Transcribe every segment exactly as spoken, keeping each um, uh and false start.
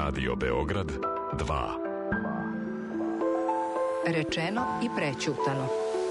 Radio Beograd dva. Rečeno i prećutano.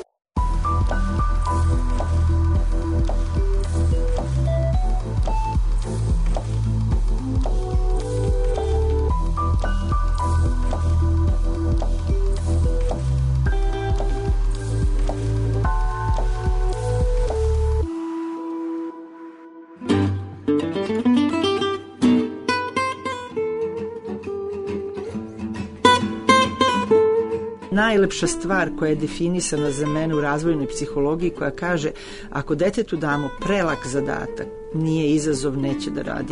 Najlepša stvar koja je definisana za mene u razvojnoj psihologiji, koja kaže ako detetu damo prelak zadatak, nije izazov, neće da radi.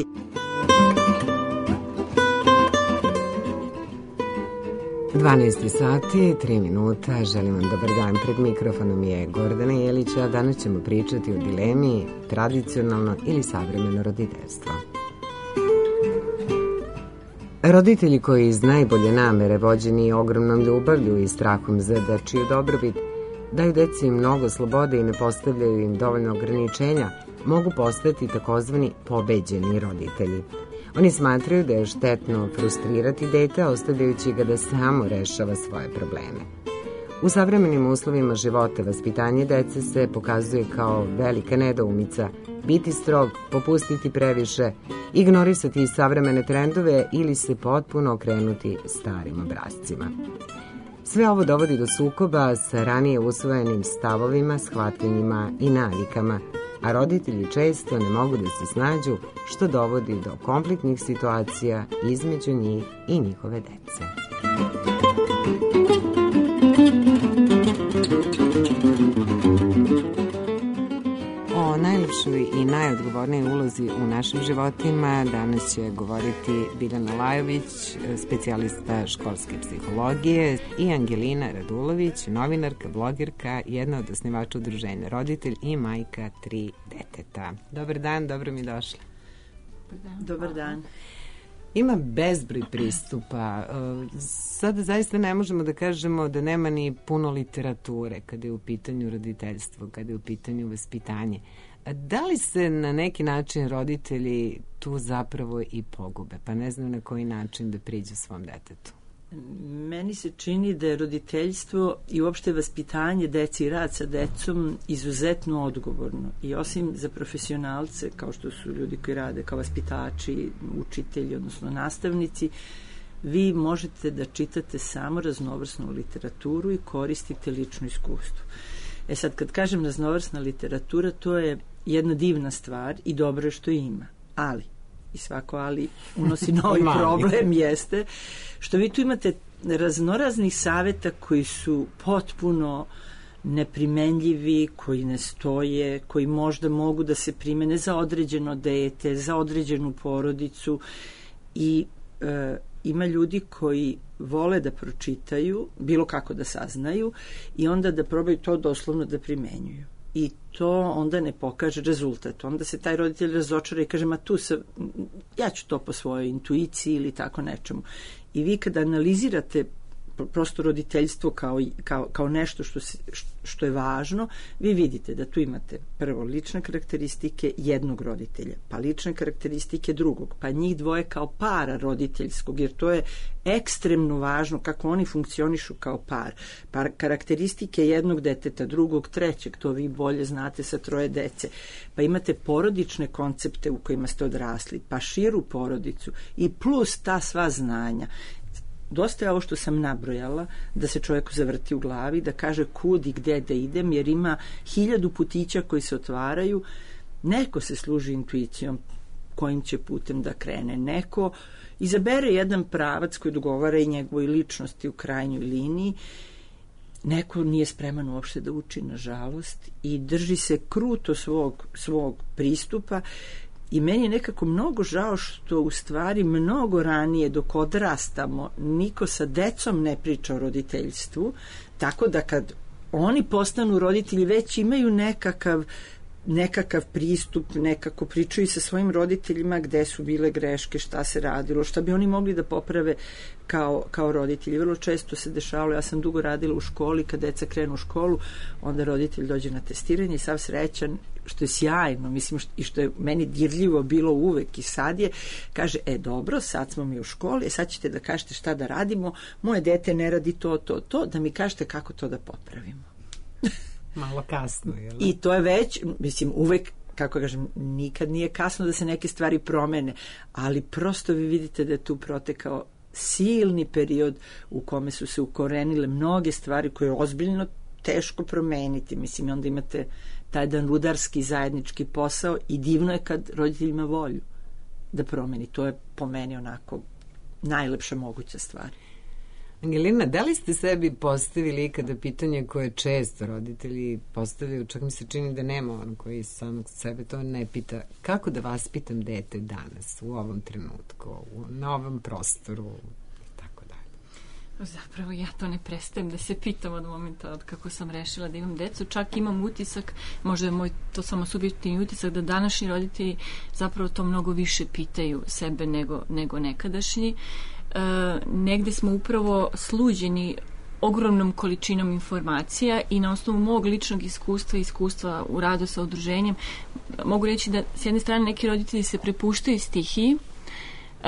dvanaest sati, tri minuta, želim vam dobar dan. Pred mikrofonom je Gordana Jelić, a danas ćemo pričati o dilemi tradicionalno ili savremeno roditeljstvo. Roditelji koji iz najbolje namere, vođeni ogromnom ljubavlju i strahom za dečiju dobrobit, daju deci mnogo slobode i ne postavljaju im dovoljno ograničenja, mogu postati takozvani pobeđeni roditelji. Oni smatraju da je štetno frustrirati dete, ostavljajući ga da samo rešava svoje probleme. U savremenim uslovima života vaspitanje dece se pokazuje kao velika nedoumica, biti strog, popustiti previše, ignorisati savremene trendove ili se potpuno okrenuti starim obrascima. Sve ovo dovodi do sukoba sa ranije usvojenim stavovima, shvatanjima i navikama, a roditelji često ne mogu da se snađu, što dovodi do konfliktnih situacija između njih i njihove dece. O najlepšoj i najodgovornijoj ulozi u našim životima danas će govoriti Biljana Lajović, specijalista školske psihologije, i Angelina Radulović, novinarka, blogerka, jedna od osnivača udruženja Roditelj i majka tri deteta. Dobar dan, dobro mi došla. Dobar dan. Ima bezbroj pristupa. Sada zaista ne možemo da kažemo da nema ni puno literature kada je u pitanju roditeljstvo, kada je u pitanju vaspitanje. Da li se na neki način roditelji tu zapravo i pogube, pa ne znam na koji način da priđu svom detetu? Meni se čini da je roditeljstvo i uopšte vaspitanje deci i rad sa decom izuzetno odgovorno. I osim za profesionalce, kao što su ljudi koji rade kao vaspitači, učitelji, odnosno nastavnici, vi možete da čitate samo raznovrsnu literaturu i koristite lično iskustvo. E sad, kad kažem raznovrsna literatura, to je jedna divna stvar i dobro je što ima. Ali, i svako ali unosi novi problem, jeste što vi tu imate raznoraznih saveta koji su potpuno neprimenljivi, koji ne stoje, koji možda mogu da se primene za određeno dete, za određenu porodicu i e, ima ljudi koji vole da pročitaju, bilo kako da saznaju i onda da probaju to doslovno da primenjuju. I to onda ne pokaže rezultat. Onda se taj roditelj razočara i kaže, ma tu se, ja ću to po svojoj intuiciji ili tako nečemu. I vi kada analizirate prosto roditeljstvo kao, kao, kao nešto što, se, što je važno, vi vidite da tu imate prvo lične karakteristike jednog roditelja, pa lične karakteristike drugog, pa njih dvoje kao para roditeljskog, jer to je ekstremno važno kako oni funkcionišu kao par. Pa karakteristike jednog deteta, drugog, trećeg, to vi bolje znate sa troje dece. Pa imate porodične koncepte u kojima ste odrasli, pa širu porodicu i plus ta sva znanja. Dosta je ovo što sam nabrojala, da se čovjeku zavrti u glavi, da kaže kud i gde da idem, jer ima hiljadu putića koji se otvaraju. Neko se služi intuicijom kojim će putem da krene. Neko izabere jedan pravac koji dogovara i njegovoj ličnosti u krajnjoj liniji. Neko nije spreman uopšte da uči, nažalost, i drži se kruto svog, svog pristupa. I meni je nekako mnogo žao što u stvari mnogo ranije dok odrastamo niko sa decom ne priča o roditeljstvu, tako da kad oni postanu roditelji već imaju nekakav nekakav pristup, nekako pričaju sa svojim roditeljima gde su bile greške, šta se radilo, šta bi oni mogli da poprave kao, kao roditelji. Vrlo često se dešavalo, ja sam dugo radila u školi, kad deca krenu u školu, onda roditelj dođe na testiranje i sav srećan, što je sjajno, mislim, i što je meni dirljivo bilo uvek i sad je, kaže, e dobro, sad smo mi u školi, e sad ćete da kažete šta da radimo, moje dete ne radi to, to, to, da mi kažete kako to da popravimo. Malo kasno, jel? I to je već, mislim, uvek, kako kažem, nikad nije kasno da se neke stvari promene, ali prosto vi vidite da je tu protekao silni period u kome su se ukorenile mnoge stvari koje je ozbiljno teško promeniti. Mislim, onda imate taj jedan rudarski zajednički posao i divno je kad roditelj ima volju da promeni. To je po meni onako najlepša moguća stvar. Angelina, da li ste sebi postavili ikada pitanje koje često roditelji postavljaju, čak mi se čini da nema on koji samog sebe to ne pita, kako da vaspitam dete danas, u ovom trenutku, u, na ovom prostoru i tako dalje? Zapravo ja to ne prestajem da se pitam od momenta od kako sam rešila da imam decu, čak imam utisak, možda je moj to samo subjektivni utisak, da današnji roditelji zapravo to mnogo više pitaju sebe nego, nego nekadašnji. Uh, negde smo upravo sluđeni ogromnom količinom informacija i na osnovu mog ličnog iskustva i iskustva u radu sa udruženjem mogu reći da s jedne strane neki roditelji se prepuštaju stihiji uh,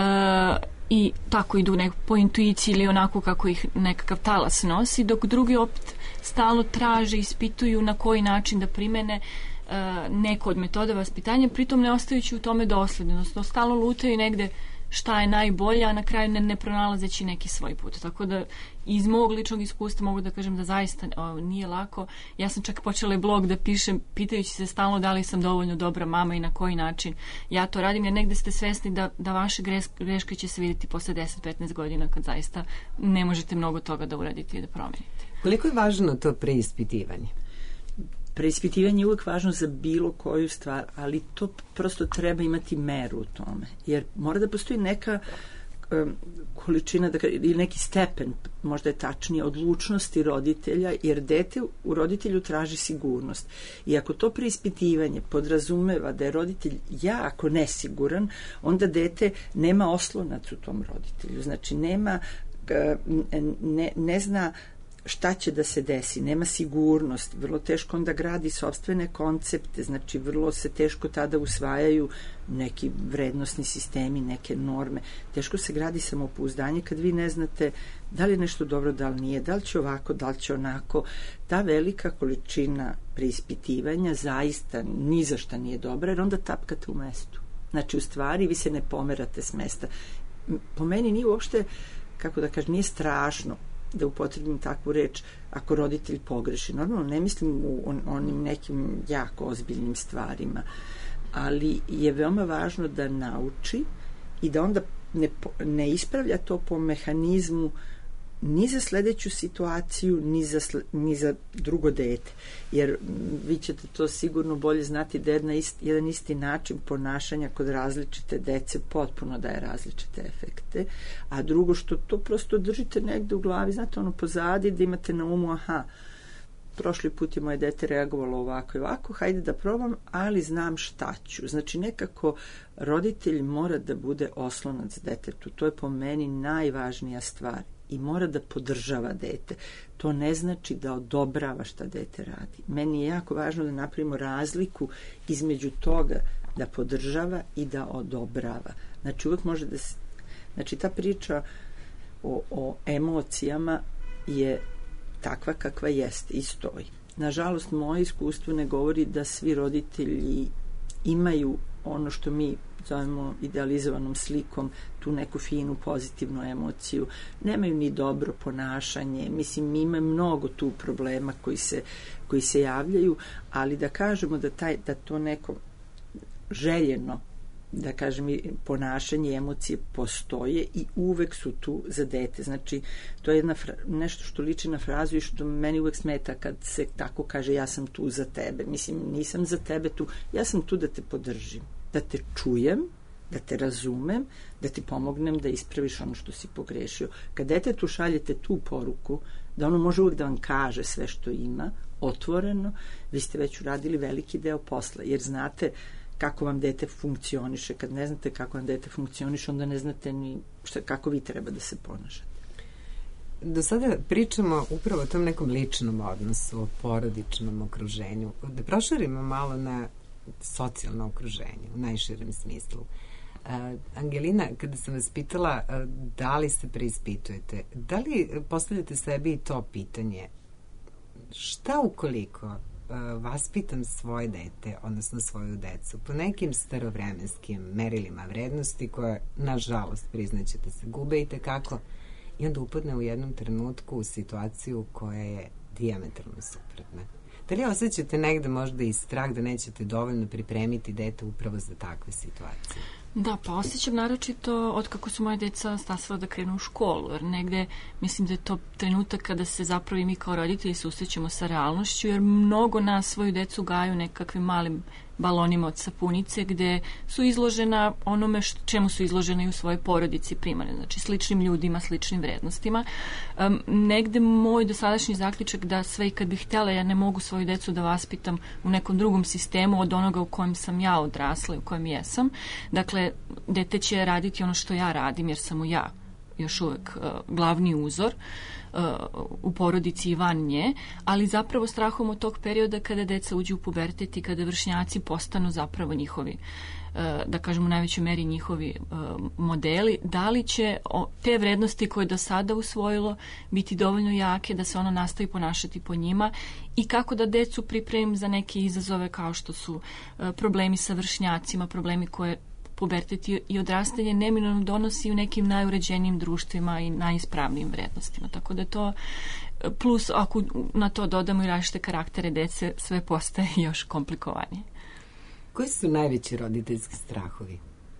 i tako idu nek, po intuiciji ili onako kako ih nekakav talas nosi, dok drugi opet stalno traže, ispituju na koji način da primene uh, neko od metoda vaspitanja, pritom ne ostajući u tome dosledno, odnosno stalno lutaju negde šta je najbolje, a na kraju ne, ne pronalazeći neki svoj put. Tako da iz mog ličnog iskustva mogu da kažem da zaista o, nije lako. Ja sam čak počela i blog da pišem pitajući se stalno da li sam dovoljno dobra mama i na koji način ja to radim, jer negde ste svesni da, da vaše greške će se vidjeti posle deset do petnaest godina kad zaista ne možete mnogo toga da uradite i da promenite. Koliko je važno to preispitivanje? Preispitivanje je uvek važno za bilo koju stvar, ali to prosto treba imati meru u tome, jer mora da postoji neka um, količina da, ili neki stepen, možda je tačnije, odlučnosti roditelja, jer dete u roditelju traži sigurnost. I ako to preispitivanje podrazumeva da je roditelj jako nesiguran, onda dete nema oslonac u tom roditelju. Znači, nema, ne, ne zna šta će da se desi, nema sigurnost, vrlo teško onda gradi sopstvene koncepte, znači vrlo se teško tada usvajaju neki vrednosni sistemi, neke norme, teško se gradi samopouzdanje kad vi ne znate da li je nešto dobro, da li nije, da li će ovako, da li će onako. Ta velika količina preispitivanja zaista ni za šta nije dobra, jer onda tapkate u mestu. Znači, u stvari vi se ne pomerate s mesta. Po meni nije uopšte, kako da kažem, nije strašno da upotrebim takvu reč ako roditelj pogreši. Normalno ne mislim u on, onim nekim jako ozbiljnim stvarima, ali je veoma važno da nauči i da onda ne, ne ispravlja to po mehanizmu ni za sledeću situaciju, ni za, ni za drugo dete. Jer vi ćete to sigurno bolje znati da jedna ist, jedan isti način ponašanja kod različite dece potpuno daje različite efekte, a drugo što to prosto držite negde u glavi, znate, ono pozadi, da imate na umu, aha, prošli put je moje dete reagovalo ovako i ovako, hajde da probam, ali znam šta ću. Znači, nekako roditelj mora da bude oslonac detetu. To je po meni najvažnija stvar. I mora da podržava dete. To ne znači da odobrava šta dete radi. Meni je jako važno da napravimo razliku između toga da podržava i da odobrava. Znači, uvek može da se... Znači, ta priča o, o emocijama je takva kakva jeste i stoji. Nažalost, moje iskustvo ne govori da svi roditelji imaju ono što mi zovemo idealizovanom slikom, tu neku finu pozitivnu emociju, nemaju ni dobro ponašanje, mislim, ima mnogo tu problema koji se, koji se javljaju, ali da kažemo da, taj, da to neko željeno, da kažem, ponašanje i emocije postoje i uvek su tu za dete. Znači, to je jedna nešto što liči na frazu i što meni uvek smeta kad se tako kaže ja sam tu za tebe. Mislim, nisam za tebe tu, ja sam tu da te podržim, da te čujem, da te razumem, da ti pomognem da ispraviš ono što si pogrešio. Kad detetu šaljete tu poruku, da ono može uvek da vam kaže sve što ima, otvoreno, vi ste već uradili veliki deo posla, jer znate kako vam dete funkcioniše. Kad ne znate kako vam dete funkcioniše, onda ne znate ni šta, kako vi treba da se ponašate. Do sada pričamo upravo o tom nekom ličnom odnosu, o porodičnom okruženju. Da proširimo malo na socijalno okruženje, u najširem smislu. Uh, Angelina, kada sam vas pitala uh, da li se preispitujete, da li postavljate sebi i to pitanje, šta ukoliko uh, vaspitam svoje dete, odnosno svoju decu, po nekim starovremenskim merilima vrednosti koje, nažalost, priznaćete se, gube i tekako, i onda upadne u jednom trenutku u situaciju koja je dijametralno suprotna. Da li osjećate negde možda i strah da nećete dovoljno pripremiti dete upravo za takve situacije? Da, pa osjećam naročito od kako su moje deca stasala da krenu u školu, jer negde mislim da je to trenutak kada se zapravo i mi kao roditelji susrećemo sa realnošću, jer mnogo nas svoju decu gaju nekakvim malim balonima od sapunice gde su izložena onome što, čemu su izložene i u svojoj porodici primarne, znači sličnim ljudima, sličnim vrednostima. Um, negde moj dosadašnji zaključak da sve i kad bih htjela, ja ne mogu svoju decu da vaspitam u nekom drugom sistemu od onoga u kojem sam ja odrasla i u kojem jesam. Dakle, dete će raditi ono što ja radim jer sam mu ja još uvek uh, glavni uzor uh, u porodici i van nje, ali zapravo strahom od tog perioda kada deca uđu u pubertet i kada vršnjaci postanu zapravo njihovi, uh, da kažemo u najvećoj meri njihovi uh, modeli, da li će o, te vrednosti koje je do sada usvojilo biti dovoljno jake da se ono nastavi ponašati po njima i kako da decu pripremim za neke izazove kao što su uh, problemi sa vršnjacima, problemi koje pubertet i odrastanje neminovno donosi u nekim najuređenijim društvima i najispravnijim vrednostima. Tako da to, plus ako na to dodamo i različite karaktere dece, sve postaje još komplikovanije. Koji su najveći roditeljski strahovi?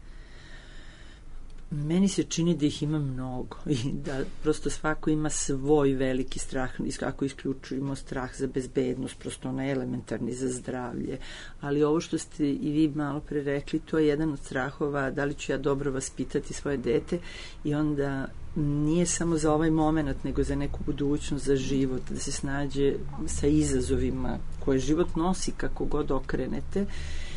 Meni se čini da ih ima mnogo i da prosto svako ima svoj veliki strah, ako isključujemo strah za bezbednost, prosto onaj elementarni za zdravlje, ali ovo što ste i vi malo pre rekli, to je jedan od strahova, da li ću ja dobro vaspitati svoje dete, i onda nije samo za ovaj moment, nego za neku budućnost, za život, da se snađe sa izazovima koje život nosi kako god okrenete.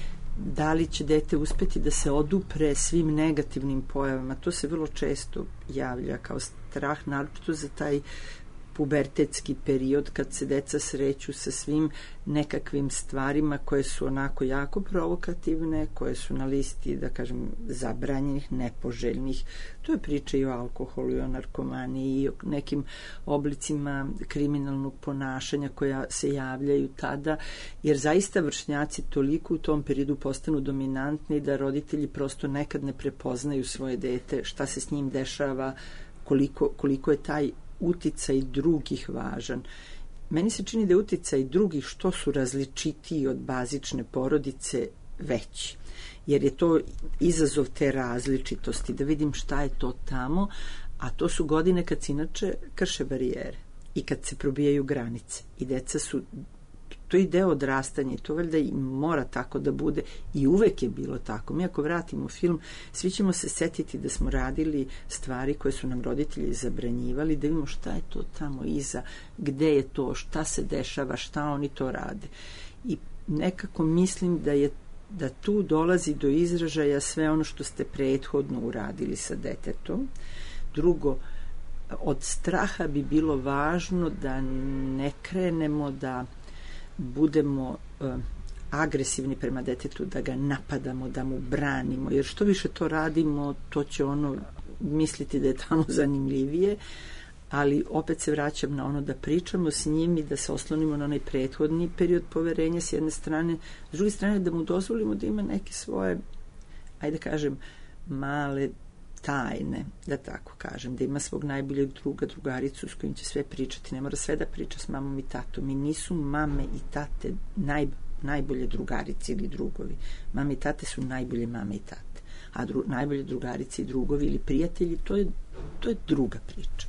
Da li će dete uspeti da se odupre svim negativnim pojavama, to se vrlo često javlja kao strah, naročito za taj pubertetski period kad se deca sreću sa svim nekakvim stvarima koje su onako jako provokativne, koje su na listi, da kažem, zabranjenih, nepoželjnih. To je priča i o alkoholu i o narkomaniji i o nekim oblicima kriminalnog ponašanja koja se javljaju tada, jer zaista vršnjaci toliko u tom periodu postanu dominantni da roditelji prosto nekad ne prepoznaju svoje dete, šta se s njim dešava, koliko, koliko je taj uticaj drugih važan. Meni se čini da je uticaj drugih, što su različitiji od bazične porodice, veći. Jer je to izazov te različitosti, da vidim šta je to tamo, a to su godine kad se inače krše barijere i kad se probijaju granice. I deca su, to je deo odrastanja i to valjda i mora tako da bude i uvek je bilo tako. Mi ako vratimo film, svi ćemo se setiti da smo radili stvari koje su nam roditelji zabranjivali, da vidimo šta je to tamo iza, gde je to, šta se dešava, šta oni to rade. I nekako mislim da je da tu dolazi do izražaja sve ono što ste prethodno uradili sa detetom. Drugo, od straha bi bilo važno da ne krenemo da budemo uh, agresivni prema detetu, da ga napadamo, da mu branimo, jer što više to radimo, to će ono misliti da je tamo zanimljivije, ali opet se vraćam na ono da pričamo s njim i da se oslonimo na onaj prethodni period poverenja s jedne strane, s druge strane da mu dozvolimo da ima neke svoje, ajde kažem, male tajne, da tako kažem, da ima svog najboljeg druga, drugaricu s kojim će sve pričati, ne mora sve da priča s mamom i tatom, i nisu mame i tate naj, najbolje drugarice ili drugovi. Mame i tate su najbolje mame i tate, a dru, najbolje drugarice i drugovi ili prijatelji, to je, to je druga priča.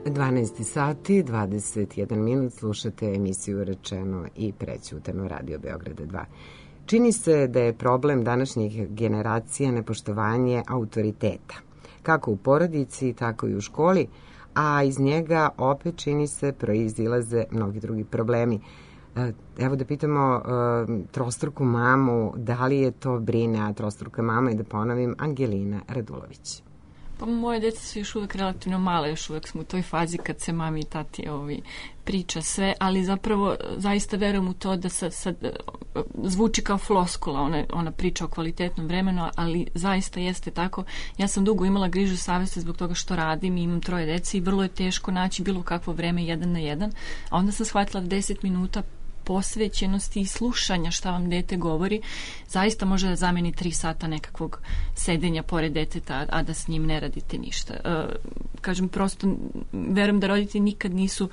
dvanaest sati, dvadeset jedan minut, slušate emisiju Rečeno i prećutano, Radio Beograda dva. Čini se da je problem današnjih generacija nepoštovanje autoriteta, kako u porodici, tako i u školi, a iz njega opet čini se proizilaze mnogi drugi problemi. Evo da pitamo uh, trostruku mamu, da li je to brine, a trostruka mama je, da ponovim, Angelina Radulović. Pa moje djeca su još uvijek relativno male, još uvijek smo u toj fazi kad se mami i tati ovi, priča sve, ali zapravo zaista verujem u to da sad, sad zvuči kao floskula, ona, ona priča o kvalitetnom vremenu, ali zaista jeste tako. Ja sam dugo imala grižu savjesti zbog toga što radim i imam troje dece i vrlo je teško naći bilo kakvo vreme jedan na jedan, a onda sam shvatila da deset minuta posvećenosti i slušanja šta vam dete govori, zaista može da zameni tri sata nekakvog sedenja pored deteta, a da s njim ne radite ništa. E, kažem, prosto verujem da roditelji nikad nisu,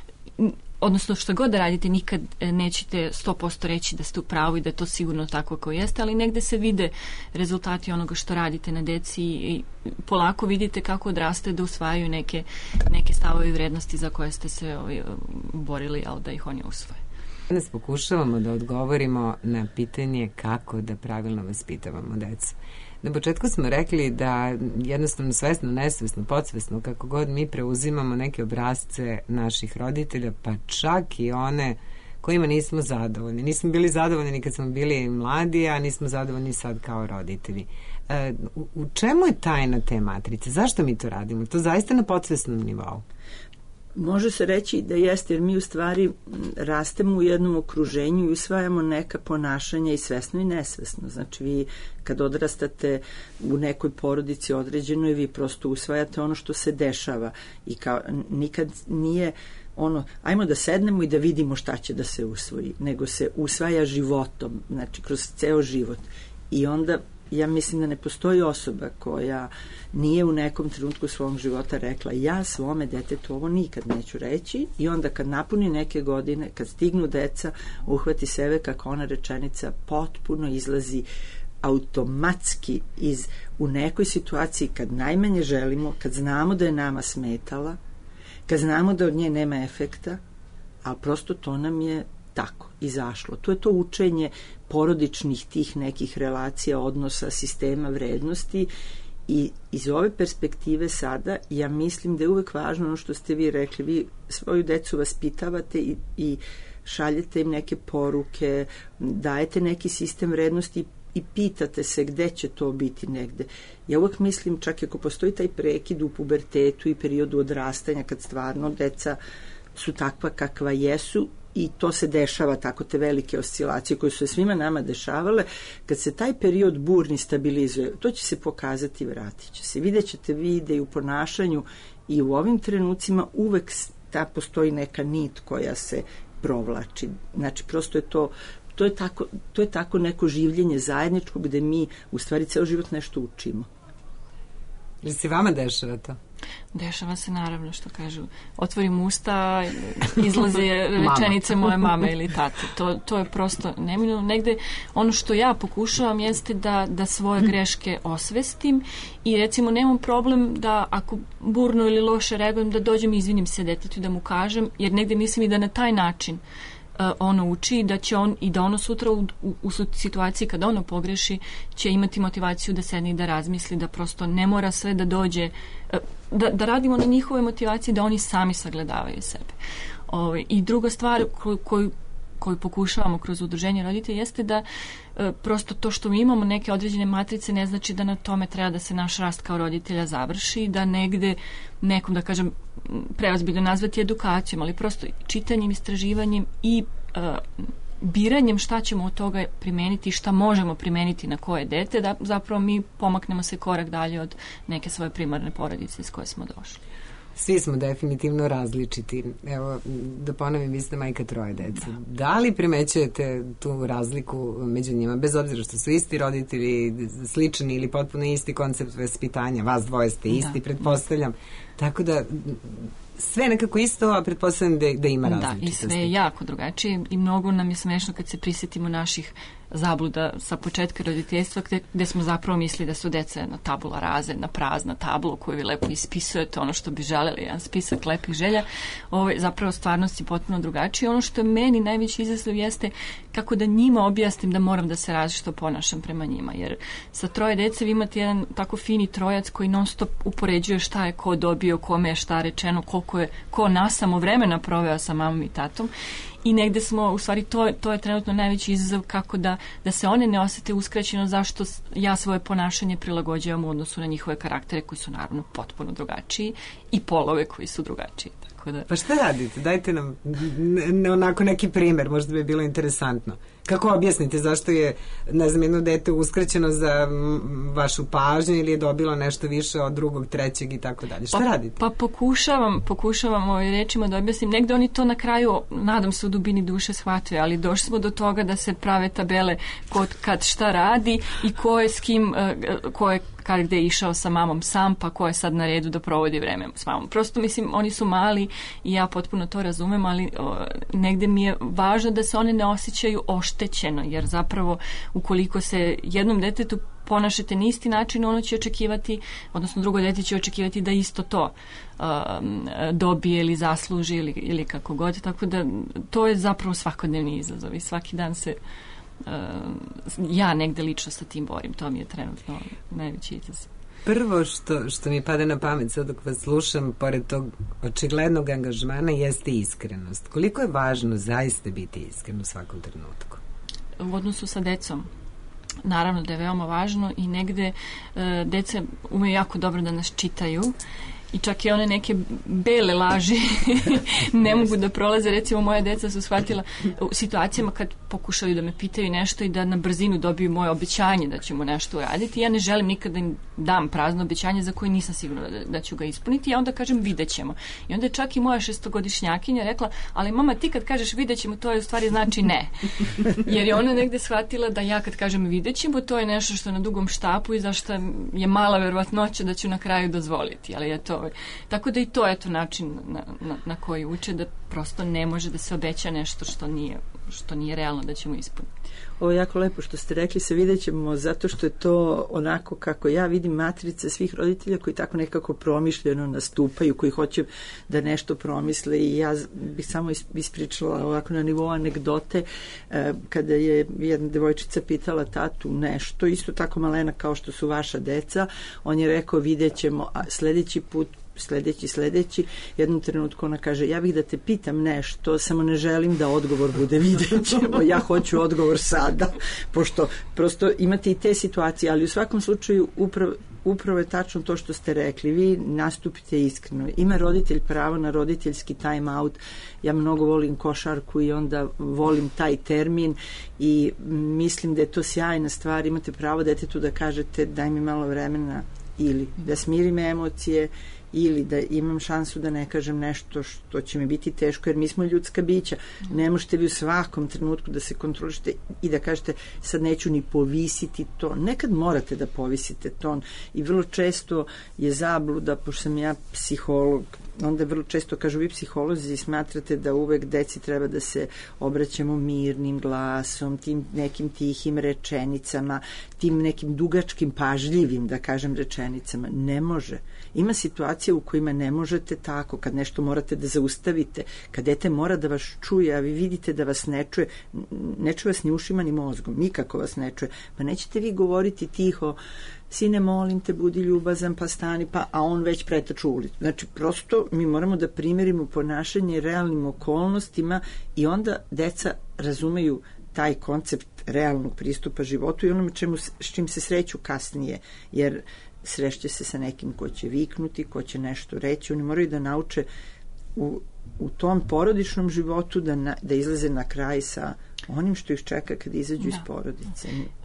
odnosno što god da radite, nikad nećete sto posto reći da ste u pravu i da je to sigurno tako kao jeste, ali negde se vide rezultati onoga što radite na deci i polako vidite kako odrastaju da usvajaju neke, neke stavove i vrednosti za koje ste se ovaj, borili, ali da ih oni usvoje. Danas pokušavamo da odgovorimo na pitanje kako da pravilno vaspitavamo decu. Na početku smo rekli da jednostavno svesno, nesvesno, podsvesno, kako god mi preuzimamo neke obrasce naših roditelja, pa čak i one kojima nismo zadovoljni. Nismo bili zadovoljni ni kad smo bili mladi, a nismo zadovoljni sad kao roditelji. E, u, u čemu je tajna te matrice? Zašto mi to radimo? To zaista na podsvesnom nivou. Može se reći da jeste, jer mi u stvari rastemo u jednom okruženju i usvajamo neka ponašanja i svesno i nesvesno. Znači vi kad odrastate u nekoj porodici određenoj, vi prosto usvajate ono što se dešava i kao nikad nije ono, ajmo da sednemo i da vidimo šta će da se usvoji, nego se usvaja životom, znači kroz ceo život. I onda ja mislim da ne postoji osoba koja nije u nekom trenutku svog života rekla ja svome detetu ovo nikad neću reći i onda kad napuni neke godine, kad stignu deca, uhvati sebe kako ona rečenica potpuno izlazi automatski iz, u nekoj situaciji kad najmanje želimo, kad znamo da je nama smetala, kad znamo da od nje nema efekta, ali prosto to nam je tako izašlo. To je to učenje porodičnih tih nekih relacija, odnosa, sistema vrednosti i iz ove perspektive sada ja mislim da je uvek važno ono što ste vi rekli, vi svoju decu vaspitavate i, i šaljete im neke poruke, dajete neki sistem vrednosti i pitate se gde će to biti negde. Ja uvek mislim, čak i ako postoji taj prekid u pubertetu i periodu odrastanja kad stvarno deca su takva kakva jesu i to se dešava, tako te velike oscilacije koje su se svima nama dešavale, kad se taj period burni stabilizuje, to će se pokazati i vratit će se. Vidjet ćete vi da i u ponašanju i u ovim trenucima uvek ta postoji neka nit koja se provlači. Znači, prosto je to to je tako, to je tako neko življenje zajedničko gde mi u stvari ceo život nešto učimo. Ili se vama dešava to? Dešava se naravno, što kažu, otvorim usta, izlaze rečenice moje mame ili tate. To, to je prosto neminovno. Negde ono što ja pokušavam jeste da, da svoje greške osvestim i recimo nemam problem da ako burno ili loše reagujem da dođem i izvinim se detetu da mu kažem, jer negde mislim i da na taj način ono uči da će on i da ono sutra u, u, u situaciji kada ono pogreši će imati motivaciju da sedne i da razmisli, da prosto ne mora sve da dođe, da, da radimo na njihove motivacije, da oni sami sagledavaju sebe. O, i druga stvar koju, koju, koju pokušavamo kroz udruženje roditelja jeste da e, prosto to što mi imamo neke određene matrice ne znači da na tome treba da se naš rast kao roditelja završi, da negde nekom, da kažem, preozbiljno nazvati edukacijom, ali prosto čitanjem, istraživanjem i e, biranjem šta ćemo od toga primeniti i šta možemo primeniti na koje dete, da zapravo mi pomaknemo se korak dalje od neke svoje primarne porodice iz koje smo došli. Svi smo definitivno različiti. Evo, da ponovim, vi ste majka troje dece. Da. Da li primećujete tu razliku među njima, bez obzira što su isti roditelji, slični ili potpuno isti koncept vaspitanja, vas dvoje ste isti, da, pretpostavljam. Da. Tako da sve nekako isto, a pretpostavljam da, da ima različitosti. Da, i sve je jako drugačije i mnogo nam je smešno kad se prisjetimo naših zabluda sa početka roditeljstva gde, gde smo zapravo mislili da su deca jedna tabula rasa, jedna prazna tabla koju vi lepo ispisujete ono što bi želeli, jedan spisak lepih želja. Ovo, zapravo stvarnost je potpuno drugačija. Ono što je meni najveći izazov jeste kako da njima objasnim da moram da se različito ponašam prema njima, jer sa troje dece vi imate jedan tako fini trojac koji non stop upoređuje šta je ko dobio, kome je šta rečeno, koliko je ko nasamo vremena proveo sa mamom i tatom. I negde smo, u stvari, to, to je trenutno najveći izazov kako da, da se one ne osete uskraćeno zašto ja svoje ponašanje prilagođavam u odnosu na njihove karaktere koji su naravno potpuno drugačiji i polove koji su drugačiji. Tako da... Pa šta radite? Dajte nam ne, onako neki primer, možda bi bilo interesantno. Kako objasnite zašto je, ne znam, jedno dete uskraćeno za vašu pažnju ili je dobilo nešto više od drugog, trećeg i tako dalje? Šta pa, radite? Pa pokušavam, pokušavam ovim rečima da objasnim. Negde oni to na kraju, nadam se, u dubini duše shvataju, ali došli smo do toga da se prave tabele kod kad šta radi i ko je s kim, ko je kad gde je išao sa mamom sam, pa ko je sad na redu da provodi vreme s mamom. Prosto, mislim, oni su mali i ja potpuno to razumem, ali o, negde mi je važno da se one ne osjećaju oštećeno, jer zapravo ukoliko se jednom detetu ponašate na isti način, ono će očekivati, odnosno drugo dete će očekivati da isto to um, dobije ili zasluži ili, ili kako god. Tako da to je zapravo svakodnevni izazov i svaki dan se uh, ja negde lično sa tim borim. To mi je trenutno najveći izazov. Prvo što, što mi pada na pamet sad dok vas slušam, pored tog očiglednog angažmana, jeste iskrenost. Koliko je važno zaista biti iskren u svakom trenutku? U odnosu sa decom. Naravno da je veoma važno i negde e, dece umeju jako dobro da nas čitaju i čak i one neke bele laži ne mogu da prolaze. Recimo, moja deca su shvatila u situacijama kad pokušaju da me pitaju nešto i da na brzinu dobiju moje obećanje da ćemo nešto uraditi. Ja ne želim nikada im dam prazno obećanje za koje nisam sigurna da, da ću ga ispuniti. Ja onda kažem vidjet ćemo. I onda je čak i moja šestogodišnjakinja rekla, ali mama, ti kad kažeš vidjet ćemo, to je u stvari znači ne. Jer je ona negde shvatila da ja kad kažem vidjet ćemo, to je nešto što je na dugom štapu i zašto je mala verovatnoća da ću na kraju dozvoliti. Ali je to tako da i to je to način na, na, na koji uče da prosto ne može da se obeća nešto što nije, što nije realno da ćemo ispuniti. Ovo je jako lepo što ste rekli, se vidjet ćemo zato što je to onako kako ja vidim matrica svih roditelja koji tako nekako promišljeno nastupaju, koji hoće da nešto promisle i ja bih samo ispričala ovako na nivou anegdote kada je jedna devojčica pitala tatu nešto, isto tako malena kao što su vaša deca, on je rekao vidjet ćemo, a sledeći put sledeći, sledeći, jednom trenutku ona kaže, ja bih da te pitam nešto, samo ne želim da odgovor bude vidjet ćemo, ja hoću odgovor sada, pošto prosto imate i te situacije, ali u svakom slučaju upravo, upravo je tačno to što ste rekli, vi nastupite iskreno, ima roditelj pravo na roditeljski time out, ja mnogo volim košarku i onda volim taj termin i mislim da je to sjajna stvar, imate pravo detetu da kažete daj mi malo vremena ili da smirim emocije ili da imam šansu da ne kažem nešto što će mi biti teško, jer mi smo ljudska bića. Ne možete vi u svakom trenutku da se kontrolišete i da kažete sad neću ni povisiti ton. Nekad morate da povisite ton i vrlo često je zabluda, pošto sam ja psiholog, onda vrlo često kažu vi psiholozi smatrate da uvek deci treba da se obraćamo mirnim glasom, tim nekim tihim rečenicama, tim nekim dugačkim, pažljivim, da kažem, rečenicama. Ne može. Ima situacija u kojima ne možete tako, kad nešto morate da zaustavite, kad dete mora da vas čuje, a vi vidite da vas ne čuje, ne čuje vas ni ušima ni mozgom, nikako vas ne čuje, pa nećete vi govoriti tiho, sine, molim te, budi ljubazan, pa stani, pa, a on već pretaču ulicu. Znači, prosto mi moramo da primerimo ponašanje realnim okolnostima i onda deca razumeju taj koncept realnog pristupa životu i onome čemu, s čim se sreću kasnije, jer sreće se sa nekim ko će viknuti, ko će nešto reći, oni moraju da nauče u, u tom porodičnom životu da, na, da izlaze na kraj sa onim što ih čeka kad izađu da. iz porodice.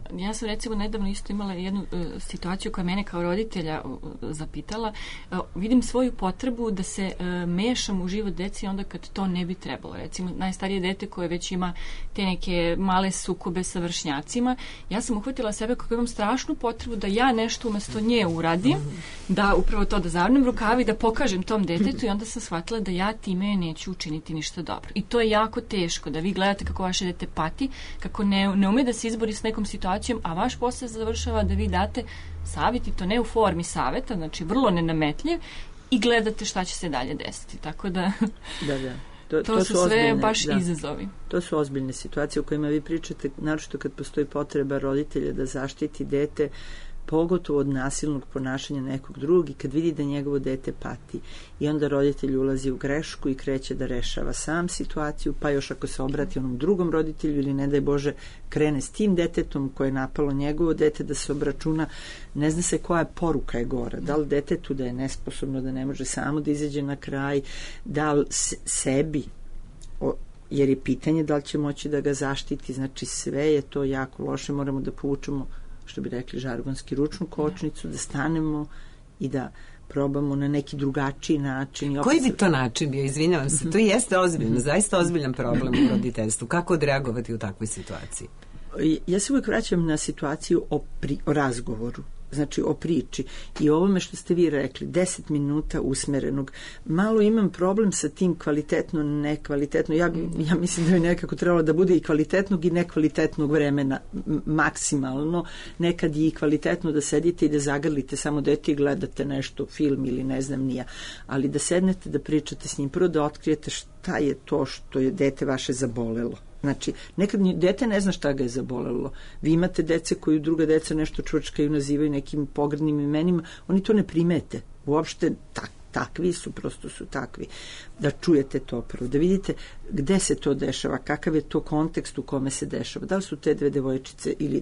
Ja sam recimo nedavno isto imala jednu uh, situaciju koja mene kao roditelja uh, zapitala. Uh, vidim svoju potrebu da se uh, mešam u život deci onda kad to ne bi trebalo. Recimo, najstarije dete koje već ima te neke male sukobe sa vršnjacima, ja sam uhvatila sebe kako imam strašnu potrebu da ja nešto umesto nje uradim, da upravo to da zavrnem rukavi, da pokažem tom detetu i onda sam shvatila da ja time neću učiniti ništa dobro. I to je jako teško, da vi gledate kako vaše dete pati, kako ne, ne ume da se izbori s nekom situacijom, a vaš posao završava da vi date savjet i to ne u formi saveta, znači vrlo nenametljiv i gledate šta će se dalje desiti. Tako da, da, da. To, to, to su su sve ozbiljne, baš da. izazovi. To su ozbiljne situacije o kojima vi pričate, naročito kad postoji potreba roditelja da zaštiti dete, pogotovo od nasilnog ponašanja nekog drugog i kad vidi da njegovo dete pati. I onda roditelj ulazi u grešku i kreće da rešava sam situaciju, pa još ako se obrati onom drugom roditelju ili ne daj Bože krene s tim detetom koje je napalo njegovo dete da se obračuna, ne zna se koja poruka je gora. Da li detetu da je nesposobno, da ne može samo da izađe na kraj, da li sebi, o, jer je pitanje da li će moći da ga zaštiti, znači sve je to jako loše, moramo da povučemo, što bi rekli žargonski, ručnu kočnicu, da stanemo i da probamo na neki drugačiji način. Koji bi to način bio? Izvinjavam se, to jeste ozbiljno, zaista ozbiljan problem u roditeljstvu. Kako odreagovati u takvoj situaciji? Ja se uvijek vraćam na situaciju o, pri, o razgovoru. Znači o priči i ovome što ste vi rekli, deset minuta usmerenog. Malo imam problem sa tim kvalitetno, nekvalitetno. Ja, ja mislim da je nekako trebalo da bude i kvalitetnog i nekvalitetnog vremena maksimalno. Nekad je i kvalitetno da sedite i da zagrlite samo dete i gledate nešto, film ili ne znam nija. Ali da sednete, da pričate s njim, prvo da otkrijete šta je to što je dete vaše zabolelo. Znači, nekad dete ne zna šta ga je zabolelo. Vi imate dece koju druga deca nešto čvrčkaju, nazivaju nekim pogrdnim imenima, oni to ne primete. Uopšte tak, takvi su, prosto su takvi. Da čujete to prvo, da vidite gde se to dešava, kakav je to kontekst u kome se dešava. Da li su te dve devojčice ili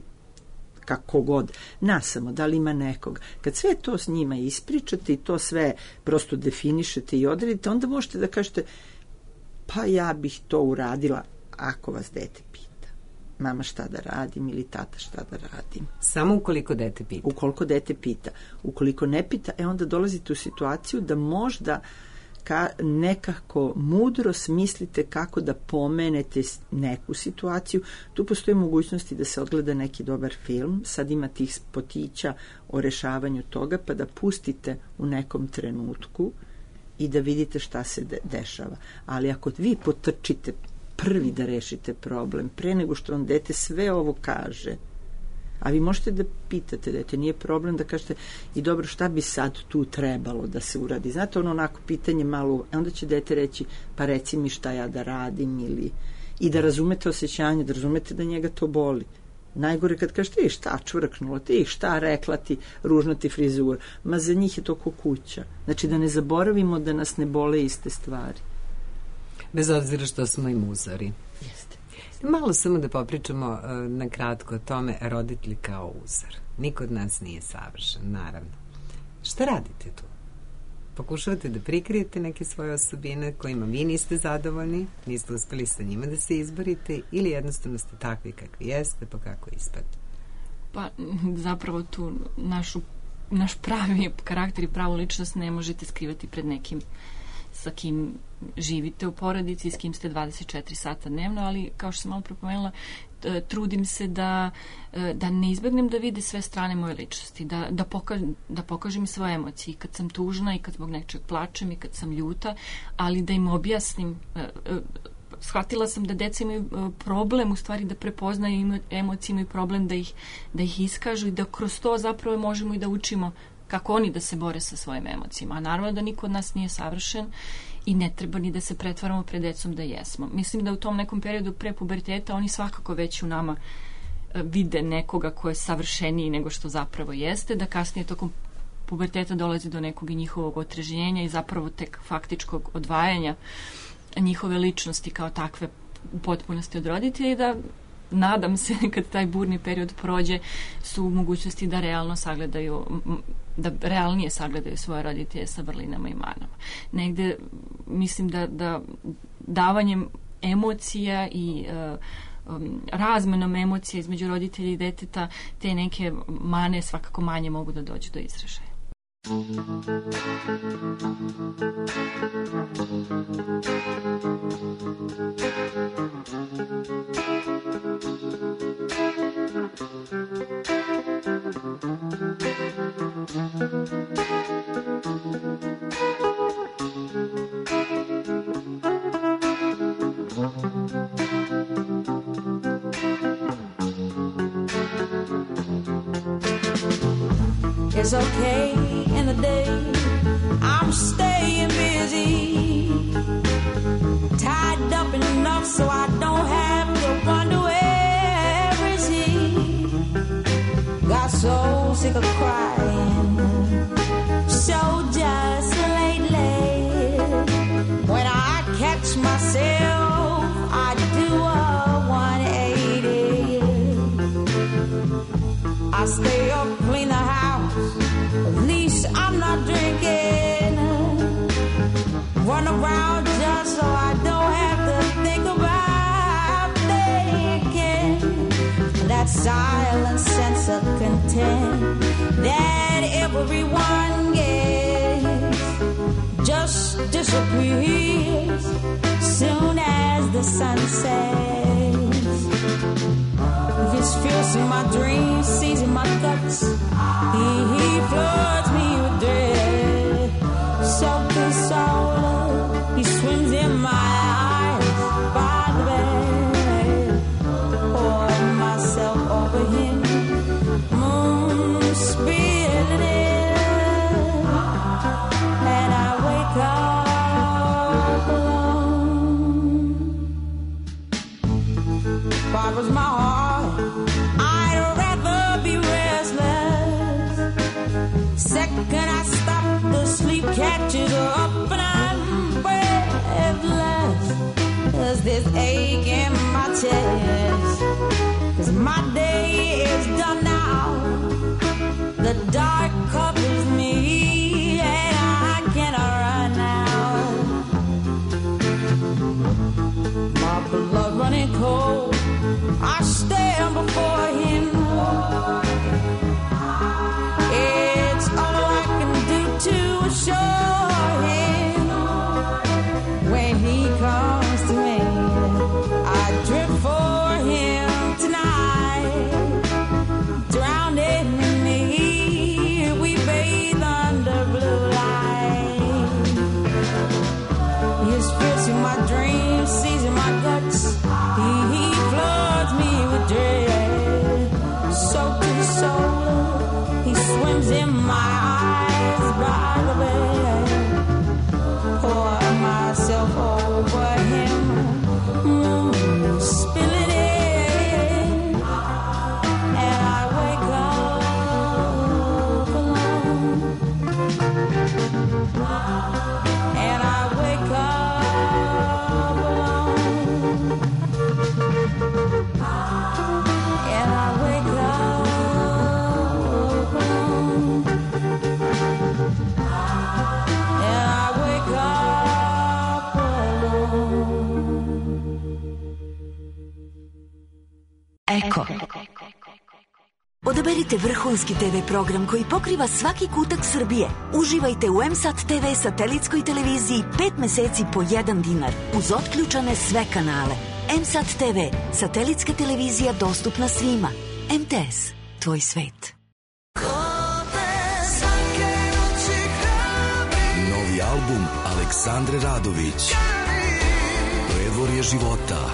kako god, nasamo, da li ima nekog. Kad sve to s njima ispričate i to sve prosto definišete i odredite, onda možete da kažete pa ja bih to uradila ako vas dete pita. Mama šta da radim ili tata šta da radim. Samo ukoliko dete pita. Ukoliko dete pita. Ukoliko ne pita, e onda dolazite u situaciju da možda ka, nekako mudro smislite kako da pomenete neku situaciju. Tu postoje mogućnosti da se odgleda neki dobar film. Sad ima tih spotića o rešavanju toga, pa da pustite u nekom trenutku i da vidite šta se de- dešava. Ali ako vi potrčite prvi da rešite problem, pre nego što vam dete sve ovo kaže, a vi možete da pitate dete, nije problem da kažete i dobro šta bi sad tu trebalo da se uradi. Znate, ono onako pitanje malo, onda će dete reći pa reci mi šta ja da radim ili, i da razumete osjećanje, da razumete da njega to boli. Najgore kad kažete, ti šta čvrknulo, ti šta rekla ti, ružna ti frizura, ma za njih je to ko kuća. Znači da ne zaboravimo da nas ne bole iste stvari. Bez obzira što smo im uzori. Jeste. Malo samo da popričamo uh, na kratko o tome, roditelji kao uzor. Niko od nas nije savršen, naravno. Šta radite tu? Pokušavate da prikrijete neke svoje osobine kojima vi niste zadovoljni, niste uspeli sa njima da se izborite ili jednostavno ste takvi kakvi jeste, pa kako ispade? Pa zapravo tu našu, naš pravi karakter i pravu ličnost ne možete skrivati pred nekim sa kim živite u porodici, s kim ste dvadeset četiri sata dnevno, ali kao što sam malo propomenula, trudim se da, da ne izbegnem da vide sve strane moje ličnosti, da, da, pokaž, da pokažem svoje emocije i kad sam tužna i kad zbog nečeg plačem i kad sam ljuta, ali da im objasnim. Shvatila sam da deca imaju problem u stvari da prepoznaju emocije, imaju problem da ih, da ih iskažu i da kroz to zapravo možemo i da učimo kako oni da se bore sa svojim emocijama. A naravno da niko od nas nije savršen i ne treba ni da se pretvaramo pred decom da jesmo. Mislim da u tom nekom periodu pre puberteta oni svakako već u nama vide nekoga ko je savršeniji nego što zapravo jeste, da kasnije tokom puberteta dolazi do nekog i njihovog otrežnjenja i zapravo tek faktičkog odvajanja njihove ličnosti kao takve u potpunosti od roditelja i da nadam se kad taj burni period prođe su u mogućnosti da realno sagledaju, da realnije sagledaju svoje roditelje sa vrlinama i manama. Negde mislim da, da davanjem emocija i uh, um, razmenom emocija između roditelja i deteta, te neke mane svakako manje mogu da dođu do izražaja. It's okay in the day, I'm staying busy, tied up enough so I don't have to wonder where is he. Got so sick of crying, so just lately. When I catch myself, I do a one eighty. I stay up, clean the house, at least I'm not drinking. Run around just so I don't have to think about thinking. That silent sense of content that everyone gets just disappears soon as the sun sets. This feels in my dreams, sees in my guts. He, he floods me with dread. So consoled, he swims in my eyes by the bed. Pour myself over him, moon spilling in, and I wake up alone. Barbara's my heart, I'd rather be restless. Second I stop, the sleep catches up and I'm breathless. There's this ache in my chest, 'cause my day is done now. The dark covers me and I cannot run now. My blood running cold, I stand before him. It's all I can do to assure him. When he comes to me, I drift for him tonight. Drowned in me, we bathe under blue light. His fierce in my dreams, sees in my guts. He, he floods me with dread. So consoled, he swims in my eyes by the bed. Pour myself over him, mm, spilling in, and I wake up alone. And I wake up alone. And I wake up alone. And I wake up alone. Eko. Odaberite vrhunski te ve program koji pokriva svaki kutak Srbije. Uživajte u M S A T T V satelitskoj televiziji pet meseci po jedan dinar uz otključane sve kanale. M S A T T V, satelitska televizija dostupna svima. M T S, tvoj svet. Novi album Aleksandre Radović, Predvorje života.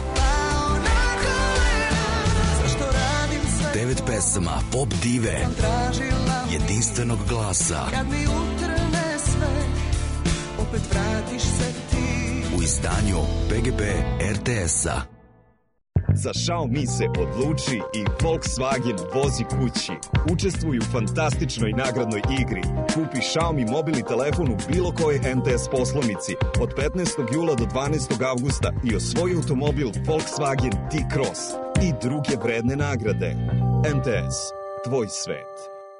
Devet pesama pop dive, jedinstvenog glasa. U izdanju P G P R T S-a. Za Xiaomi se odluči i Volkswagen vozi kući. Učestvuj u fantastičnoj nagradnoj igri. Kupi Xiaomi mobilni telefon u bilo kojoj M T S poslovnici od petnaestog jula do dvanaestog avgusta i osvoji automobil Volkswagen T-Cross i druge vredne nagrade. M T S, tvoj svet.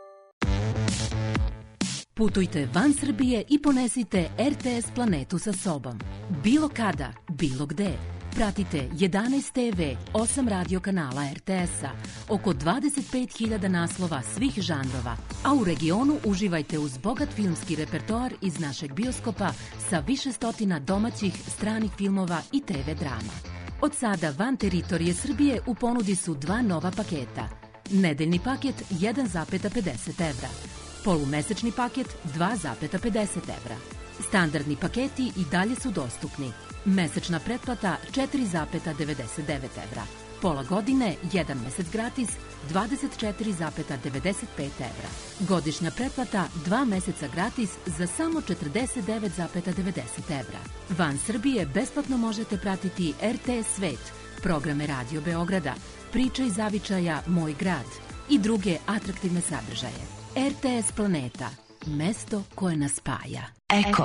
Putujte van Srbije i ponesite R T S planetu sa sobom. Bilo kada, bilo gde. Pratite jedanaest te ve, osam radio kanala er te es-a, oko dvadeset pet hiljada naslova svih žanrova, a u regionu uživajte uz bogat filmski repertoar iz našeg bioskopa sa više stotina domaćih, stranih filmova i te ve drama. Od sada van teritorije Srbije u ponudi su dva nova paketa. Nedeljni paket jedan zarez pedeset evra, polumesečni paket dva zarez pedeset evra. Standardni paketi i dalje su dostupni. Mesečna pretplata četiri zarez devedeset devet evra. Pola godine, jedan mesec gratis, dvadeset četiri zarez devedeset pet evra. Godišnja pretplata, dva meseca gratis za samo četrdeset devet zarez devedeset evra. Van Srbije besplatno možete pratiti er te es Svet, programe Radio Beograda, Priče iz zavičaja Moj grad i druge atraktivne sadržaje. er te es Planeta, mesto koje nas spaja. Eko.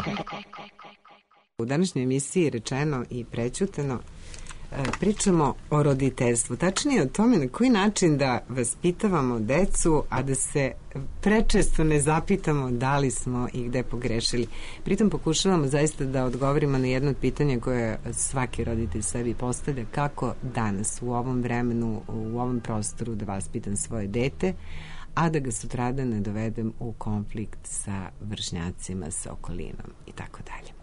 U današnjoj emisiji Rečeno i prećutano pričamo o roditeljstvu, tačnije o tome na koji način da vaspitavamo decu, a da se prečesto ne zapitamo da li smo i gde pogrešili. Pritom pokušavamo zaista da odgovorimo na jedno od pitanja koje svaki roditelj sebi postavlja: kako danas u ovom vremenu, u ovom prostoru da vaspitam svoje dete, a da ga sutradan ne dovedem u konflikt sa vršnjacima, sa okolinom i tako dalje.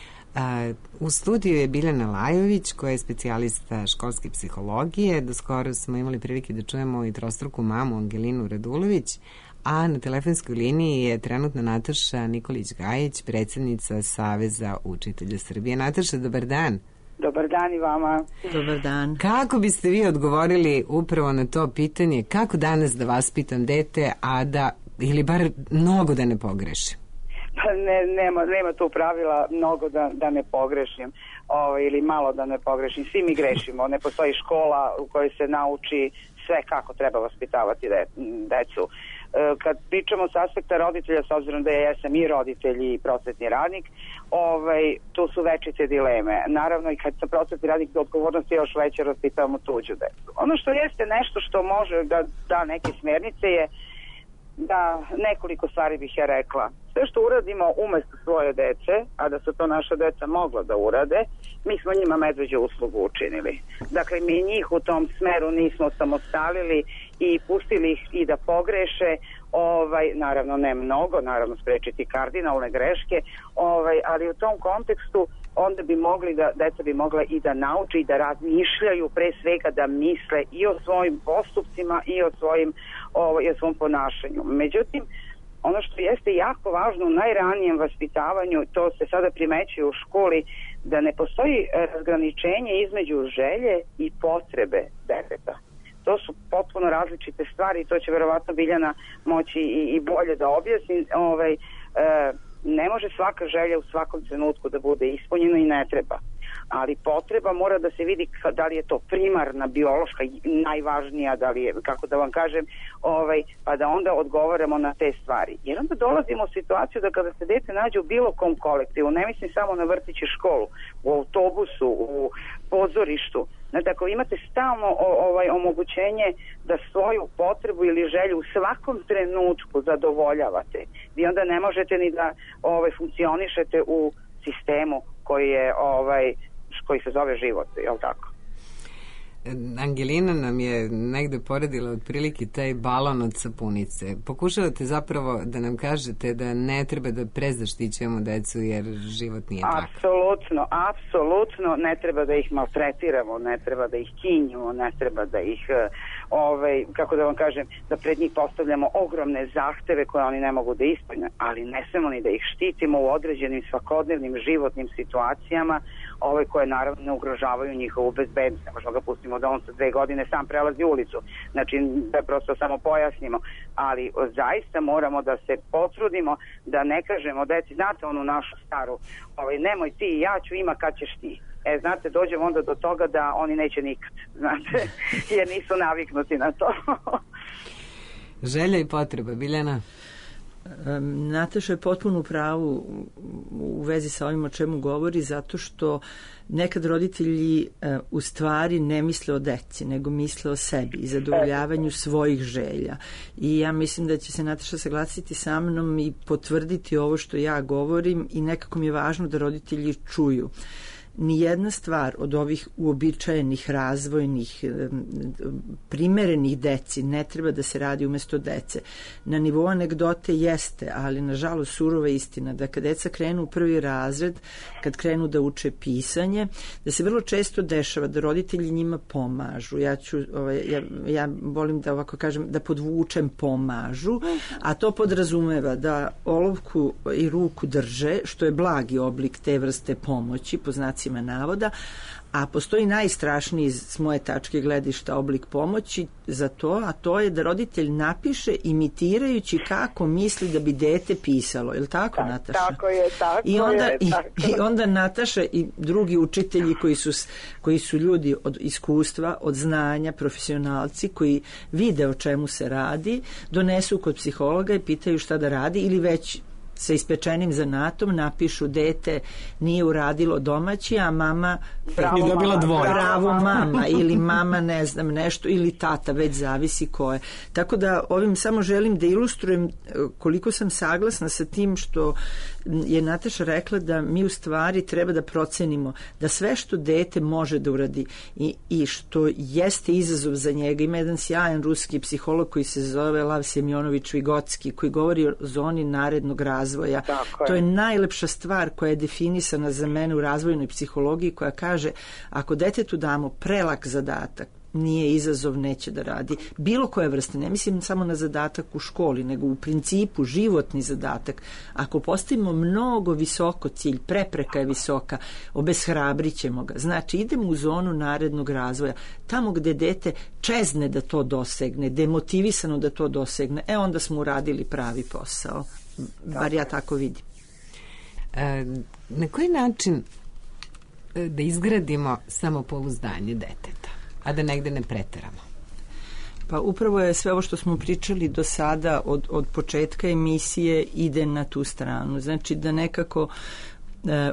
U studiju je Biljana Lajović, koja je specijalista školske psihologije. Do skoro smo imali prilike da čujemo i trostruku mamu Angelinu Radulović, a na telefonskoj liniji je trenutno Nataša Nikolić-Gajić, predsjednica Saveza učitelja Srbije. Nataša, dobar dan. Dobar dan i vama. Dobar dan. Kako biste vi odgovorili upravo na to pitanje, kako danas da vaspitam dete, a da, ili bar mnogo da ne pogrešim? Pa ne, nema, nema tu pravila mnogo da, da ne pogrešim o, ili malo da ne pogrešim. Svi mi grešimo. Ne postoji škola u kojoj se nauči sve kako treba vaspitavati de, decu. E, kad pričamo s aspekta roditelja, s obzirom da ja sam i roditelj i prosvetni radnik, ovaj, tu su večite dileme. Naravno i kad sam prosvetni radnik, do odgovornosti još veće vaspitavamo tuđu decu. Ono što jeste nešto što može da da neke smjernice je da nekoliko stvari bih ja rekla. Sve što uradimo umesto svoje dece, a da su to naša deca mogla da urade, mi smo njima medveđu uslugu učinili. Dakle, mi njih u tom smeru nismo samostalili i pustili ih i da pogreše, ovaj, naravno ne mnogo, naravno sprečiti kardinalne greške, ovaj, ali u tom kontekstu onda bi mogli da, deca bi mogla i da nauči i da razmišljaju, pre svega da misle i o svojim postupcima i o svojim, o, i o svom ponašanju. Međutim, ono što jeste jako važno u najranijem vaspitavanju, to se sada primećuje u školi, da ne postoji razgraničenje između želje i potrebe deteta. To su potpuno različite stvari i to će verovatno Biljana moći i, i bolje da objasni. Ovaj, e, ne može svaka želja u svakom trenutku da bude ispunjena i ne treba. Ali potreba mora da se vidi da li je to primarna, biološka, najvažnija, da li je, kako da vam kažem, ovaj, pa da onda odgovaramo na te stvari. Jer onda dolazimo u situaciju da kada se dete nađe u bilo kom kolektivu, ne mislim samo na vrtić i školu, u autobusu, u pozorištu, znači ako imate stalno ovaj, omogućenje da svoju potrebu ili želju u svakom trenutku zadovoljavate, vi onda ne možete ni da ovaj, funkcionišete u sistemu koji je ovaj koji se zove život, je li tako? Angelina nam je negde poredila otprilike taj balon od sapunice. Pokušavate zapravo da nam kažete da ne treba da prezaštićujemo decu jer život nije takav. Apsolutno, apsolutno ne treba da ih maltretiramo, ne treba da ih kinjimo, ne treba da ih ovaj, kako da vam kažem, da pred njih postavljamo ogromne zahteve koje oni ne mogu da ispune, ali ne smemo ni da ih štitimo u određenim svakodnevnim životnim situacijama, ove koje naravno ne ugrožavaju njihovu bezbednost. Ne možemo ga pustimo da on sa dve godine sam prelazi ulicu. Znači, da prosto samo pojasnimo. Ali zaista moramo da se potrudimo da ne kažemo deci, znate onu našu staru, ovaj, nemoj ti, ja ću, ima kad ćeš ti. E, znate, dođemo onda do toga da oni neće nikad, znate, jer nisu naviknuti na to. Želja i potreba, Biljana? Um, Nataša je potpuno u pravu u vezi sa ovim o čemu govori, zato što nekad roditelji uh, u stvari ne misle o deci, nego misle o sebi i zadovoljavanju svojih želja. I ja mislim da će se Nataša saglasiti sa mnom i potvrditi ovo što ja govorim i nekako mi je važno da roditelji čuju ni jedna stvar od ovih uobičajenih, razvojnih, primerenih deci ne treba da se radi umesto dece. Na nivou anegdote jeste, ali nažalost surova istina da kad deca krenu u prvi razred, kad krenu da uče pisanje, da se vrlo često dešava da roditelji njima pomažu. Ja ću, ovaj, ja, ja volim da ovako kažem, da podvučem pomažu, a to podrazumeva da olovku i ruku drže, što je blagi oblik te vrste pomoći, po znacima navoda, a postoji najstrašniji s moje tačke gledišta oblik pomoći za to, a to je da roditelj napiše imitirajući kako misli da bi dete pisalo. Je li tako, Ta, Nataša? Tako je, tako I onda, je. I, tako. I onda Nataša i drugi učitelji koji su, koji su ljudi od iskustva, od znanja, profesionalci koji vide o čemu se radi, donesu kod psihologa i pitaju šta da radi ili već sa ispečenim zanatom napišu dete nije uradilo domaći, a mama je dobila dvoje. Bravo mama ili mama ne znam nešto ili tata, već zavisi ko je. Tako da ovim samo želim da ilustrujem koliko sam saglasna sa tim što je Nataša rekla da mi u stvari treba da procenimo da sve što dete može da uradi i, i što jeste izazov za njega. Ima jedan sjajan ruski psiholog koji se zove Lav Semjonović Vigotski koji govori o zoni narednog razvoja. Tako to je je najlepša stvar koja je definisana za mene u razvojnoj psihologiji koja kaže ako detetu damo prelak zadatak, nije izazov, neće da radi. Bilo koje vrste, ne mislim samo na zadatak u školi, nego u principu životni zadatak. Ako postavimo mnogo visoko cilj, prepreka je visoka, obeshrabrit ćemo ga. Znači, idemo u zonu narednog razvoja. Tamo gde dete čezne da to dosegne, demotivisano da to dosegne, e onda smo uradili pravi posao. Bar ja tako vidim. E, na koji način da izgradimo samopouzdanje deteta, a da negde ne preteramo? Pa upravo je sve ovo što smo pričali do sada od, od početka emisije ide na tu stranu. Znači da nekako e,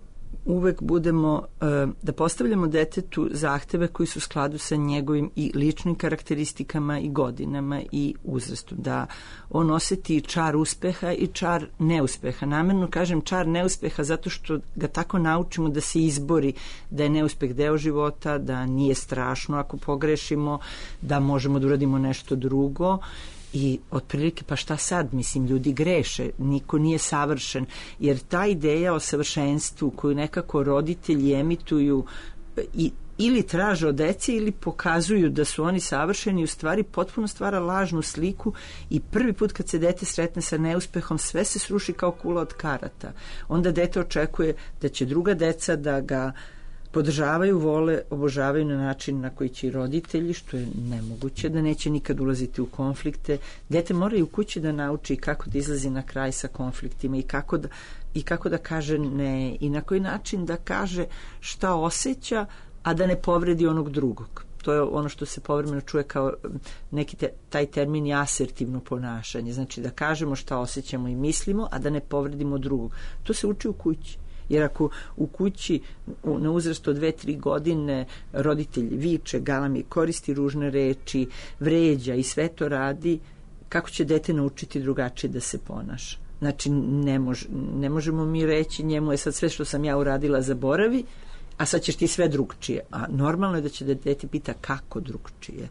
uvek budemo, e, da postavljamo detetu zahteve koji su u skladu sa njegovim i ličnim karakteristikama i godinama i uzrastom. Da on oseti čar uspeha i čar neuspeha. Namerno kažem čar neuspeha zato što ga tako naučimo da se izbori, da je neuspeh deo života, da nije strašno ako pogrešimo, da možemo da uradimo nešto drugo. I otprilike pa šta sad, mislim, ljudi greše, niko nije savršen, jer ta ideja o savršenstvu koju nekako roditelji emituju i ili traže od dece ili pokazuju da su oni savršeni, u stvari potpuno stvara lažnu sliku i prvi put kad se dete sretne sa neuspehom sve se sruši kao kula od karata. Onda dete očekuje da će druga deca da ga podržavaju, vole, obožavaju na način na koji će i roditelji, što je nemoguće, da neće nikad ulaziti u konflikte. Dete mora i u kući da nauči kako da izlazi na kraj sa konfliktima i kako da, i kako da kaže ne i na koji način da kaže šta osjeća, a da ne povredi onog drugog. To je ono što se povremeno čuje kao neki te, taj termin je asertivno ponašanje. Znači da kažemo šta osjećamo i mislimo, a da ne povredimo drugog. To se uči u kući. Jer ako u kući na uzrastu od dve, tri godine roditelj viče, galami, koristi ružne reči, vređa i sve to radi, kako će dete naučiti drugačije da se ponaša? Znači ne, mož, ne možemo mi reći njemu je sad sve što sam ja uradila zaboravi, a sad ćeš ti sve drugčije. A normalno je da će da dete pita kako drugčije.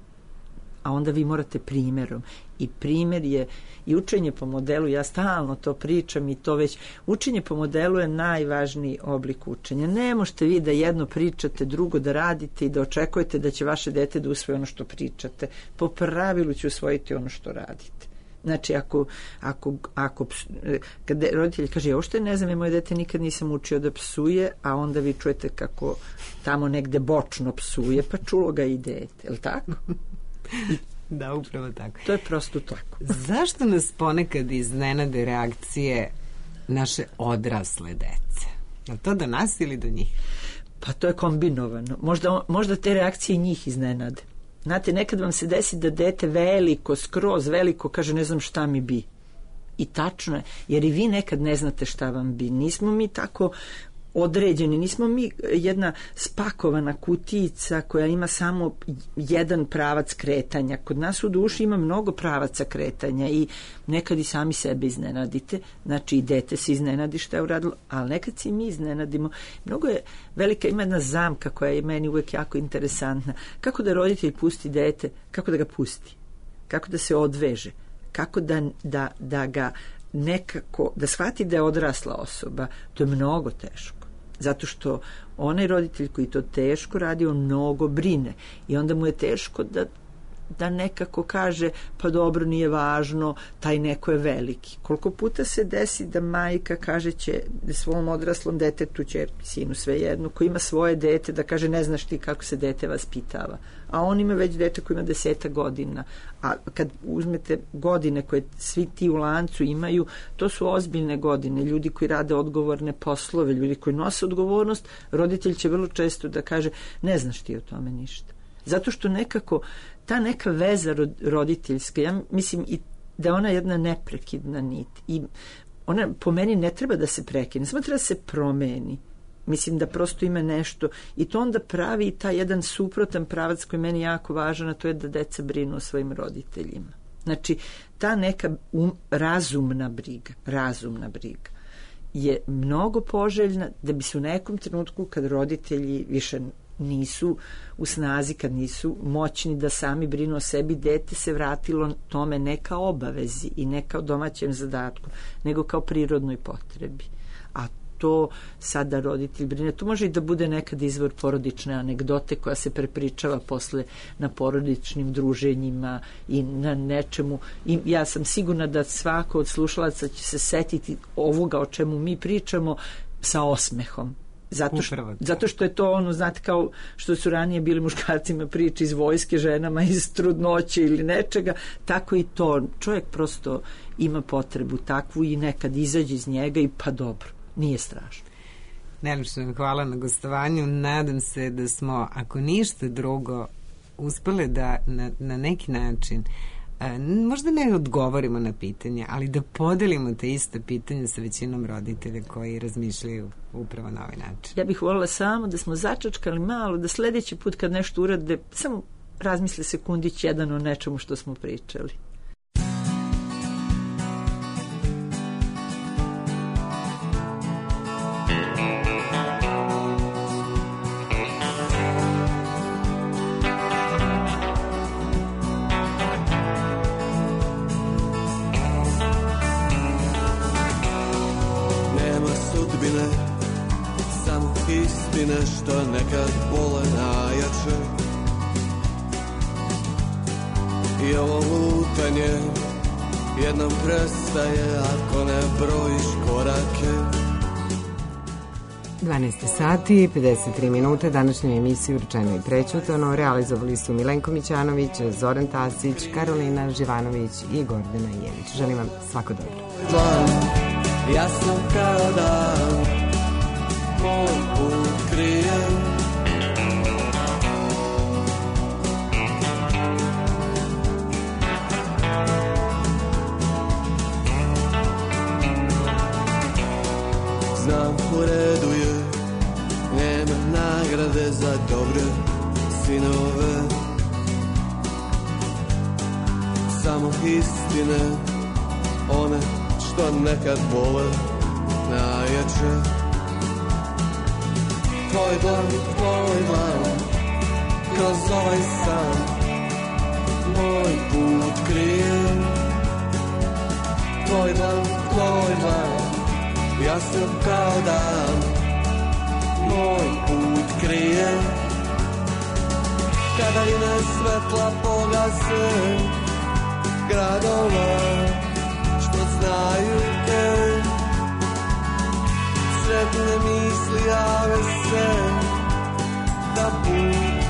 A onda vi morate primjerom. I primjer je i učenje po modelu, ja stalno to pričam i to već, učenje po modelu je najvažniji oblik učenja. Ne možete vi da jedno pričate, drugo da radite i da očekujete da će vaše dete da usvoje ono što pričate. Po pravilu će usvojiti ono što radite. Znači, ako, ako, ako kad roditelj kaže, ja uopšte ne znam, ja moje dete nikad nisam učio da psuje, a onda vi čujete kako tamo negde bočno psuje, pa čulo ga i dete, je li tako? Da, upravo tako. To je prosto tako. Zašto nas ponekad iznenade reakcije naše odrasle dece? Je li to do nas ili do njih? Pa to je kombinovano. Možda, možda te reakcije njih iznenade. Znate, nekad vam se desi da dete veliko, skroz veliko, kaže ne znam šta mi bi. I tačno je, jer i vi nekad ne znate šta vam bi. Nismo mi tako određeni, nismo mi jedna spakovana kutijica koja ima samo jedan pravac kretanja. Kod nas u duši ima mnogo pravaca kretanja i nekad i sami sebe iznenadite, znači i dete se iznenadi šta je uradilo, ali nekad se i mi iznenadimo. Mnogo je velika, ima jedna zamka koja je meni uvek jako interesantna. Kako da roditelj pusti dete, kako da ga pusti, kako da se odveže, kako da, da, da ga nekako, da shvati da je odrasla osoba. To je mnogo teško. Zato što onaj roditelj koji to teško radi, on mnogo brine i onda mu je teško da, da nekako kaže pa dobro, nije važno, taj neko je veliki. Koliko puta se desi da majka kaže će svom odraslom detetu, ćerki, sinu, svejedno, koji ima svoje dete, da kaže ne znaš ti kako se dete vaspitava, a on ima već dete koji ima deseta godina, a kad uzmete godine koje svi ti u lancu imaju, to su ozbiljne godine, ljudi koji rade odgovorne poslove, ljudi koji nose odgovornost, roditelj će vrlo često da kaže ne znaš ti o tome ništa. Zato što nekako ta neka veza roditeljska, ja mislim i da je ona jedna neprekidna nit i ona po meni ne treba da se prekine, samo treba da se promeni. Mislim da prosto ima nešto i to onda pravi i taj jedan suprotan pravac koji je meni jako važan, a to je da deca brinu o svojim roditeljima. Znači, ta neka um, razumna briga, razumna briga je mnogo poželjna da bi se u nekom trenutku kad roditelji više nisu u snazi, kad nisu moćni da sami brinu o sebi, dete se vratilo tome ne kao obavezi i ne kao domaćem zadatku, nego kao prirodnoj potrebi. A to sada roditelj brine. To može i da bude nekad izvor porodične anegdote koja se prepričava posle na porodičnim druženjima i na nečemu. I ja sam sigurna da svako od slušalaca će se setiti ovoga o čemu mi pričamo sa osmehom. Zato što, zato što je to ono, znate, kao što su ranije bili muškarcima priče iz vojske, ženama iz trudnoće ili nečega, tako i to. Čovjek prosto ima potrebu takvu i nekad izađe iz njega i pa dobro, nije strašno. Najlepše hvala na gostovanju. Nadam se da smo, ako ništa drugo, uspeli da na, na neki način možda ne odgovorimo na pitanja, ali da podelimo te iste pitanja sa većinom roditelja koji razmišljaju upravo na ovaj način. Ja bih voljela samo da smo začačkali malo, da sledeći put kad nešto urade, samo razmisle sekundić jedan o nečemu što smo pričali. Nešto nekad bole najjače i ovo lutanje jednom prestaje ako ne brojiš korake. dvanaest sati, pedeset tri minute, današnju emisiju Rečeno i prećutano realizovali su Milenko Mićanović, Zoran Tasić, Karolina Živanović i Gordana Jević. Želim vam svako dobro. Jasno kao dan moj put krije, znam u redu je, nema nagrade za dobre sinove, samo istine, one što nekad bole najjače. Tvoj dlan, tvoj dlan, kroz ovaj san moj put krije. Tvoj dlan, tvoj dlan, jasno kao dan moj put krije. Kada ime svetla pogase gradova što znaju te, sretne misli jave se da put